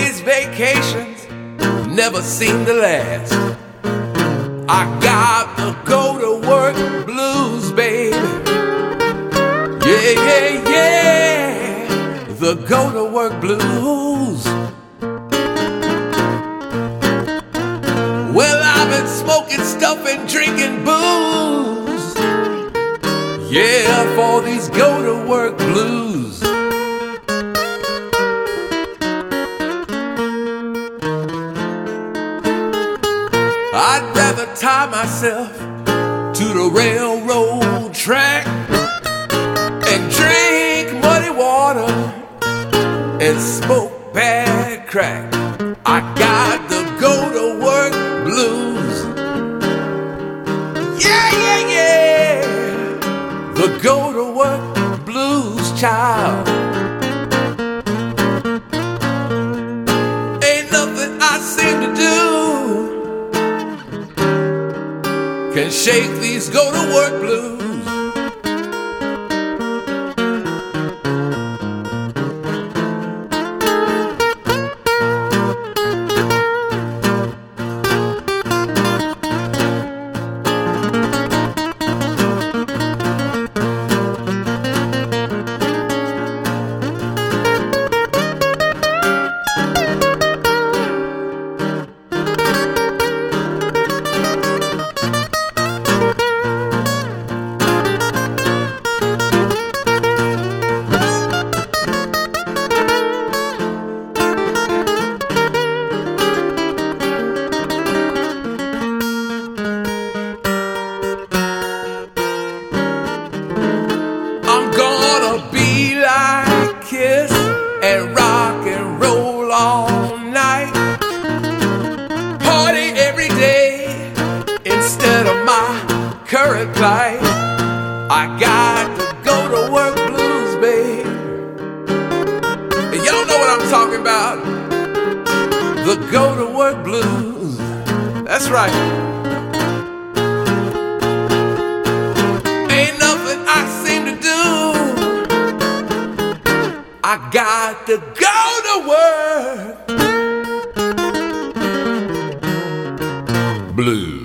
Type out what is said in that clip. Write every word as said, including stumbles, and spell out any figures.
these vacations never seem to last. I got the go to work blues, baby. Yeah, yeah, yeah, the go to work blues. Well, I've been smoking stuff and drinking booze, yeah, for these go to work blues. I'd rather tie myself to the railroad track and drink muddy water and smoke bad crack. I got the go to work blues. Yeah, yeah, yeah, the go to work blues, child. Ain't nothing I seem to do can shake these go to work blues. Kiss and rock and roll all night, party every day instead of my current plight. I got the go to work blues, babe. Y'all know what I'm talking about, the go to work blues. That's right. Ain't nothing I seem to do, I got to go to work blues.